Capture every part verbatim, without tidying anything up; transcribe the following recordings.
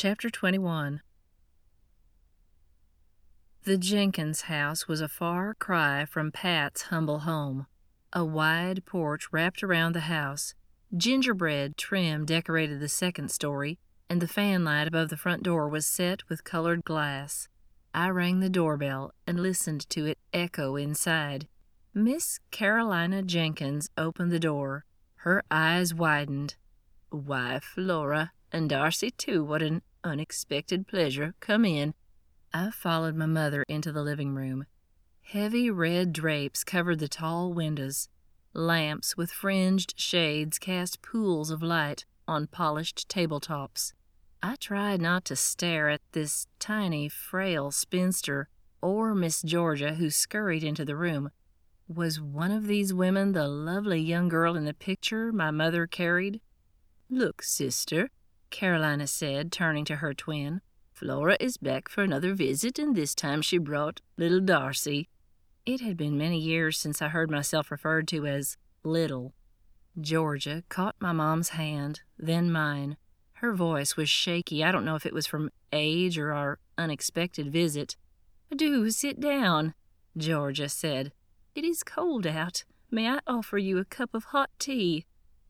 Chapter twenty-one. The Jenkins house was a far cry from Pat's humble home. A wide porch wrapped around the house. Gingerbread trim decorated the second story, and the fan light above the front door was set with colored glass. I rang the doorbell and listened to it echo inside. Miss Carolina Jenkins opened the door. Her eyes widened. "Why, Flora, and Darcy, too, what an unexpected pleasure. Come in." I followed my mother into the living room. Heavy red drapes covered the tall windows. Lamps with fringed shades cast pools of light on polished tabletops. I tried not to stare at this tiny, frail spinster or Miss Georgia, who scurried into the room. Was one of these women the lovely young girl in the picture my mother carried? "Look, sister," Carolina said, turning to her twin. "Flora is back for another visit, and this time she brought little Darcy." It had been many years since I heard myself referred to as little. Georgia caught my mom's hand, then mine. Her voice was shaky. I don't know if it was from age or our unexpected visit. "Do sit down," Georgia said. "It is cold out. May I offer you a cup of hot tea?"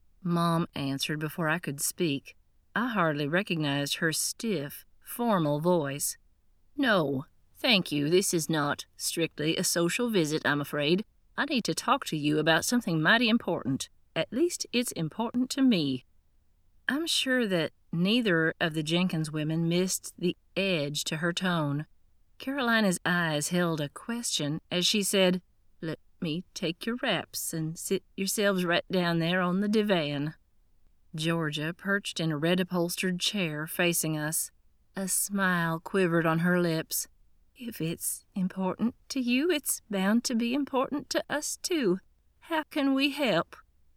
Mom answered before I could speak. I hardly recognized her stiff, formal voice. "No, thank you. This is not strictly a social visit, I'm afraid. I need to talk to you about something mighty important. At least it's important to me." I'm sure that neither of the Jenkins women missed the edge to her tone. Carolina's eyes held a question as she said, "Let me take your wraps and sit yourselves right down there on the divan." Georgia perched in a red-upholstered chair facing us. A smile quivered on her lips. "If it's important to you, it's bound to be important to us, too. How can we help?"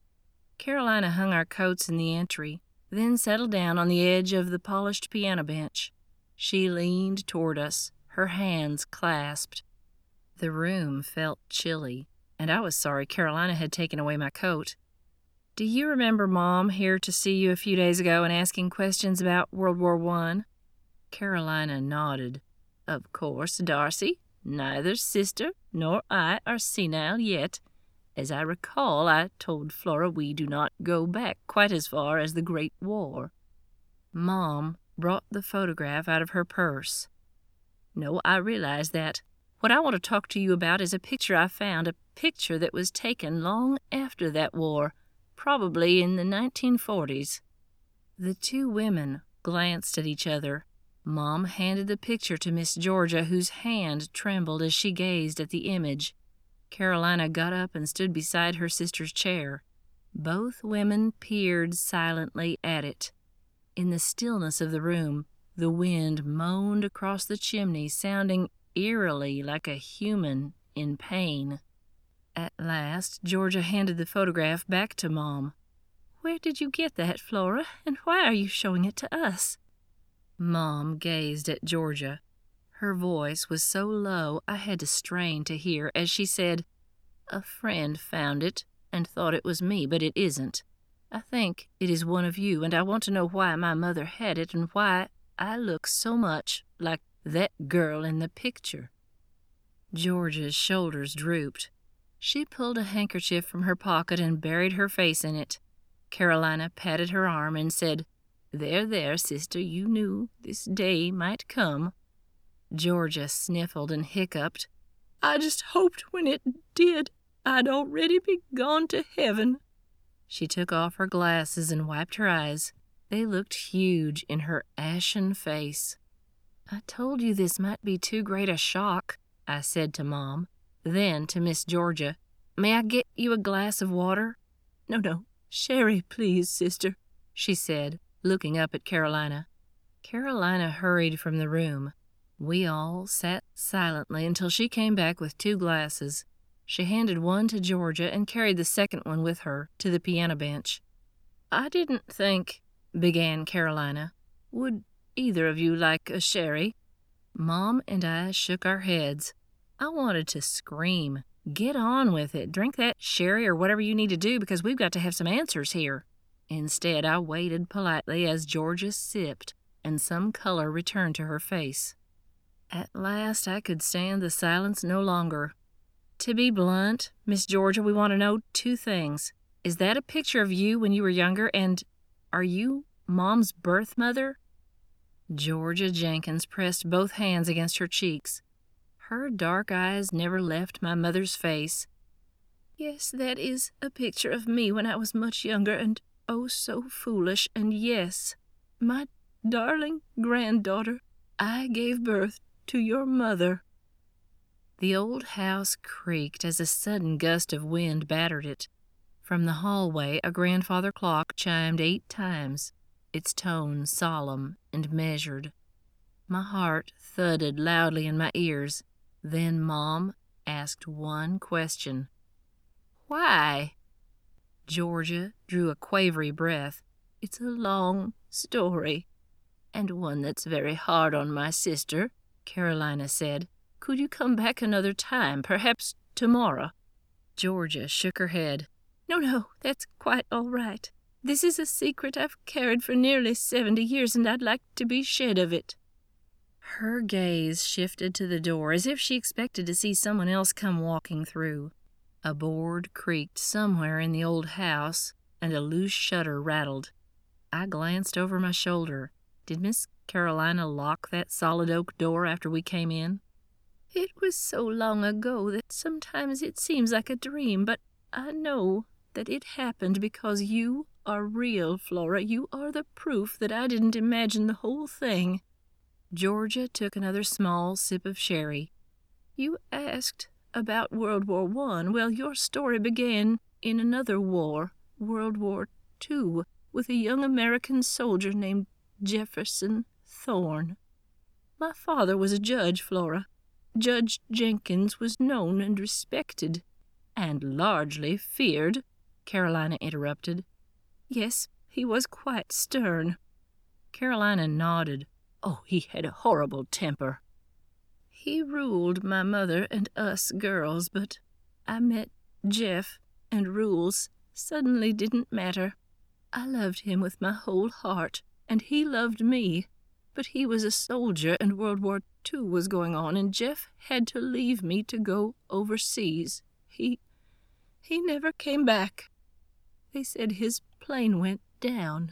Carolina hung our coats in the entry, then settled down on the edge of the polished piano bench. She leaned toward us, her hands clasped. The room felt chilly, and I was sorry Carolina had taken away my coat. "Do you remember Mom here to see you a few days ago and asking questions about World War One? Carolina nodded. "Of course, Darcy. Neither sister nor I are senile yet. As I recall, I told Flora we do not go back quite as far as the Great War." Mom brought the photograph out of her purse. "No, I realize that. What I want to talk to you about is a picture I found, a picture that was taken long after that war, probably in the nineteen forties. The two women glanced at each other. Mom handed the picture to Miss Georgia, whose hand trembled as she gazed at the image. Carolina got up and stood beside her sister's chair. Both women peered silently at it. In the stillness of the room, the wind moaned across the chimney, sounding eerily like a human in pain. At last, Georgia handed the photograph back to Mom. "Where did you get that, Flora, and why are you showing it to us?" Mom gazed at Georgia. Her voice was so low I had to strain to hear as she said, "A friend found it and thought it was me, but it isn't. I think it is one of you, and I want to know why my mother had it and why I look so much like that girl in the picture." Georgia's shoulders drooped. She pulled a handkerchief from her pocket and buried her face in it. Carolina patted her arm and said, "There, there, sister, you knew this day might come." Georgia sniffled and hiccuped. "I just hoped when it did, I'd already be gone to heaven." She took off her glasses and wiped her eyes. They looked huge in her ashen face. "I told you this might be too great a shock," I said to Mom. Then to Miss Georgia, "May I get you a glass of water?" "No, no, sherry, please, sister," she said, looking up at Carolina. Carolina hurried from the room. We all sat silently until she came back with two glasses. She handed one to Georgia and carried the second one with her to the piano bench. "I didn't think," began Carolina. "Would either of you like a sherry?" Mom and I shook our heads. I wanted to scream. "Get on with it. Drink that sherry or whatever you need to do, because we've got to have some answers here." Instead, I waited politely as Georgia sipped and some color returned to her face. At last I could stand the silence no longer. To be blunt, Miss Georgia, we want to know two things. Is that a picture of you when you were younger, and are you Mom's birth mother? Georgia Jenkins pressed both hands against her cheeks. Her dark eyes never left my mother's face. Yes, that is a picture of me when I was much younger and oh so foolish, and yes, my darling granddaughter, I gave birth to your mother. The old house creaked as a sudden gust of wind battered it. From the hallway, a grandfather clock chimed eight times, its tone solemn and measured. My heart thudded loudly in my ears. Then Mom asked one question. Why? Georgia drew a quavery breath. It's a long story, and one that's very hard on my sister, Carolina said. Could you come back another time, perhaps tomorrow? Georgia shook her head. No, no, that's quite all right. This is a secret I've carried for nearly seventy years, and I'd like to be shed of it. Her gaze shifted to the door as if she expected to see someone else come walking through. A board creaked somewhere in the old house, and a loose shutter rattled. I glanced over my shoulder. Did Miss Carolina lock that solid oak door after we came in? It was so long ago that sometimes it seems like a dream, but I know that it happened because you are real, Flora. You are the proof that I didn't imagine the whole thing. Georgia took another small sip of sherry. You asked about World War One. Well, your story began in another war, World War Two, with a young American soldier named Jefferson Thorne. My father was a judge, Flora. Judge Jenkins was known and respected, and largely feared, Carolina interrupted. Yes, he was quite stern. Carolina nodded. Oh, he had a horrible temper. He ruled my mother and us girls, but I met Jeff, and rules suddenly didn't matter. I loved him with my whole heart, and he loved me, but he was a soldier and World War Two was going on, and Jeff had to leave me to go overseas. He, he never came back. They said his plane went down.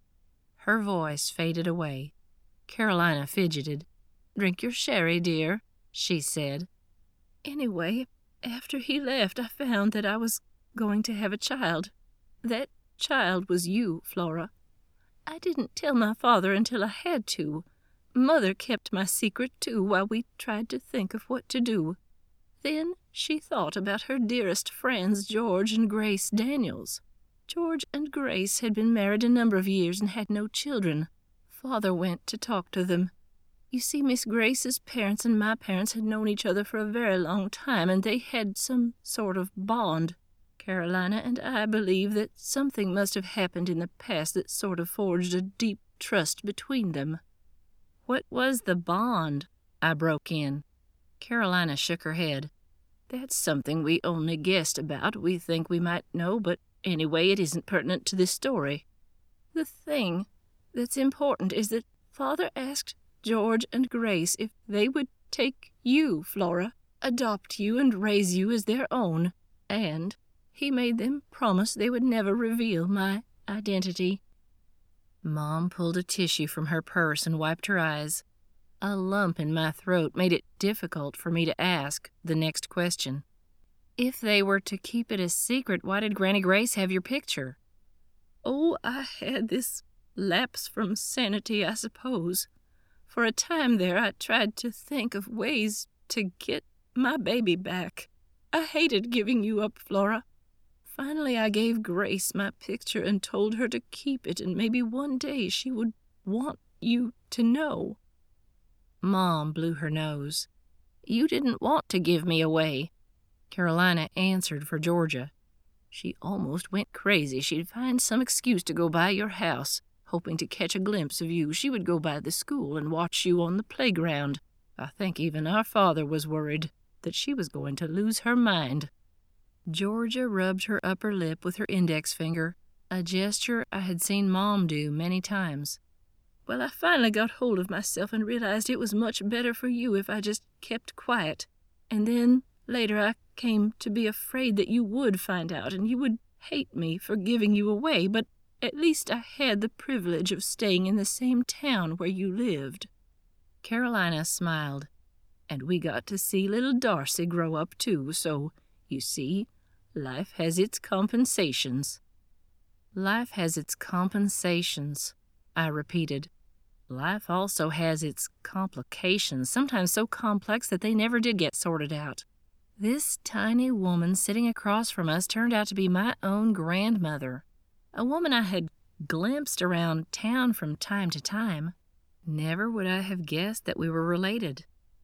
Her voice faded away. Carolina fidgeted. Drink your sherry, dear, she said. Anyway, after he left, I found that I was going to have a child. That child was you, Flora. I didn't tell my father until I had to. Mother kept my secret, too, while we tried to think of what to do. Then she thought about her dearest friends, George and Grace Daniels. George and Grace had been married a number of years and had no children. Father went to talk to them. You see, Miss Grace's parents and my parents had known each other for a very long time, and they had some sort of bond. Carolina and I believe that something must have happened in the past that sort of forged a deep trust between them. What was the bond? I broke in. Carolina shook her head. That's something we only guessed about. We think we might know, but anyway, it isn't pertinent to this story. The thing that's important is that Father asked George and Grace if they would take you, Flora, adopt you and raise you as their own, and he made them promise they would never reveal my identity. Mom pulled a tissue from her purse and wiped her eyes. A lump in my throat made it difficult for me to ask the next question. If they were to keep it a secret, why did Granny Grace have your picture? Oh, I had this lapse from sanity, I suppose. For a time there, I tried to think of ways to get my baby back. I hated giving you up, Flora. Finally, I gave Grace my picture and told her to keep it, and maybe one day she would want you to know. Mom blew her nose. You didn't want to give me away. Carolina answered for Georgia. She almost went crazy. She'd find some excuse to go by your house, hoping to catch a glimpse of you. She would go by the school and watch you on the playground. I think even our father was worried that she was going to lose her mind. Georgia rubbed her upper lip with her index finger, a gesture I had seen Mom do many times. Well, I finally got hold of myself and realized it was much better for you if I just kept quiet. And then, later, I came to be afraid that you would find out and you would hate me for giving you away, but at least I had the privilege of staying in the same town where you lived." Carolina smiled. "And we got to see little Darcy grow up, too, so, you see, life has its compensations." "Life has its compensations," I repeated. "Life also has its complications, sometimes so complex that they never did get sorted out." This tiny woman sitting across from us turned out to be my own grandmother, a woman I had glimpsed around town from time to time. Never would I have guessed that we were related.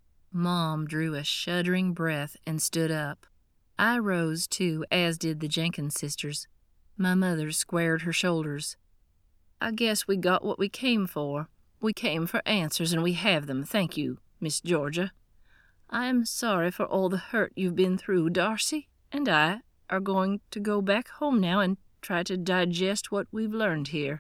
Mom drew a shuddering breath and stood up. I rose, too, as did the Jenkins sisters. My mother squared her shoulders. "I guess we got what we came for. We came for answers, and we have them, thank you, Miss Georgia. I am sorry for all the hurt you've been through. Darcy and I are going to go back home now and try to digest what we've learned here."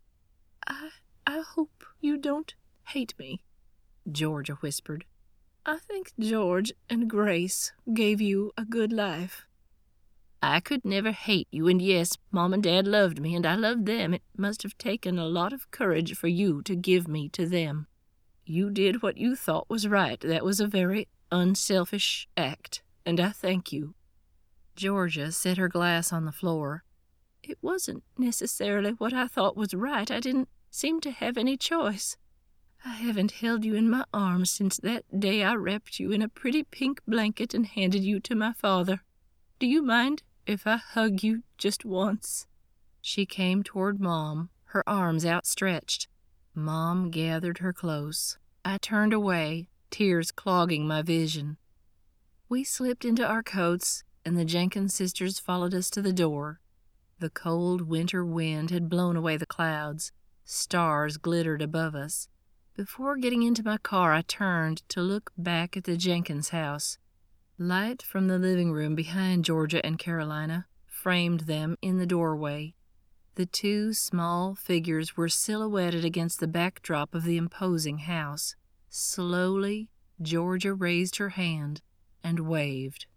I, I hope you don't hate me," Georgia whispered. "I think George and Grace gave you a good life." "I could never hate you, and yes, Mom and Dad loved me, and I loved them. It must have taken a lot of courage for you to give me to them. You did what you thought was right. That was a very unselfish act, and I thank you." Georgia set her glass on the floor. "It wasn't necessarily what I thought was right. I didn't seem to have any choice. I haven't held you in my arms since that day I wrapped you in a pretty pink blanket and handed you to my father. Do you mind if I hug you just once?" She came toward Mom, her arms outstretched. Mom gathered her close. I turned away, tears clogging my vision. We slipped into our coats, and the Jenkins sisters followed us to the door. The cold winter wind had blown away the clouds. Stars glittered above us. Before getting into my car, I turned to look back at the Jenkins house. Light from the living room behind Georgia and Carolina framed them in the doorway. The two small figures were silhouetted against the backdrop of the imposing house. Slowly, Georgia raised her hand and waved.